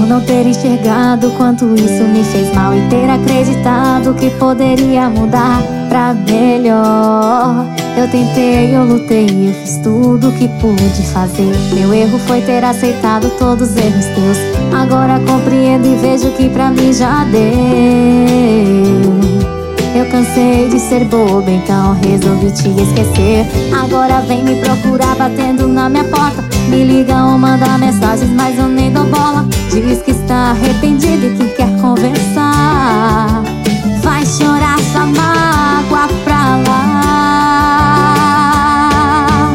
não ter enxergado quanto isso me fez mal e ter acreditado que poderia mudar pra melhor. Eu tentei, eu lutei, eu fiz tudo o que pude fazer. Meu erro foi ter aceitado todos os erros teus. Agora compreendo e vejo que pra mim já deu. Eu cansei de ser boba, então resolvi te esquecer. Agora vem me procurar batendo na minha porta. Me liga ou manda mensagens, mas eu nem dou bola. Diz que está arrependido e que quer conversar. Vai chorar sua mágoa pra lá.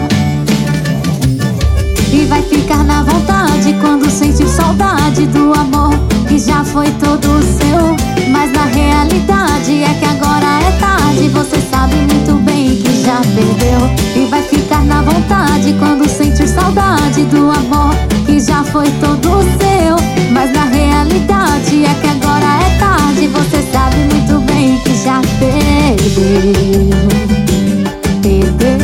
E vai ficar na vontade quando sentir saudade do amor que já foi todo seu. Mas na realidade é que agora é tarde. Você sabe muito bem que já perdeu. E vai ficar na vontade quando sentir saudade do amor que já foi todo seu. Mas na realidade é que agora é tarde. Você sabe muito bem que já perdeu. Perdeu.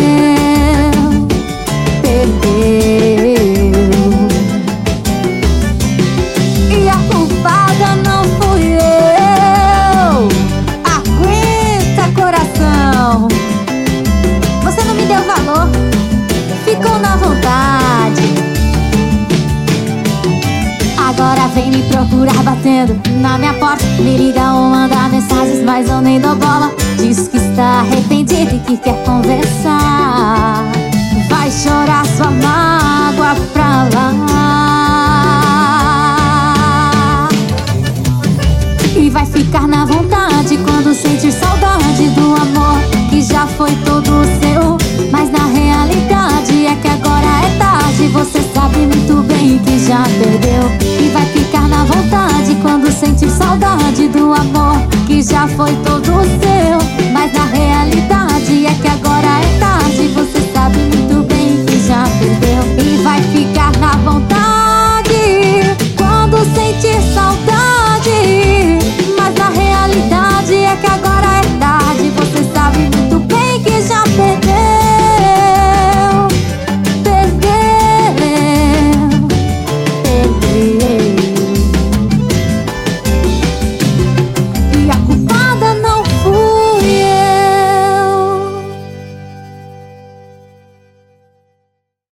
E a culpada não fui eu. Aguenta, coração. Você não me deu valor, ficou na vontade. Agora vem me procurar batendo na minha porta. Me liga ou manda mensagens, mas eu nem dou bola. Diz que está arrependido e que quer conversar. Vai chorar sua mágoa pra lá. E vai ficar na vontade quando sentir saudade do amor que já foi todo seu. Mas na realidade é que agora é tarde. Você sabe muito bem que já perdeu. E vai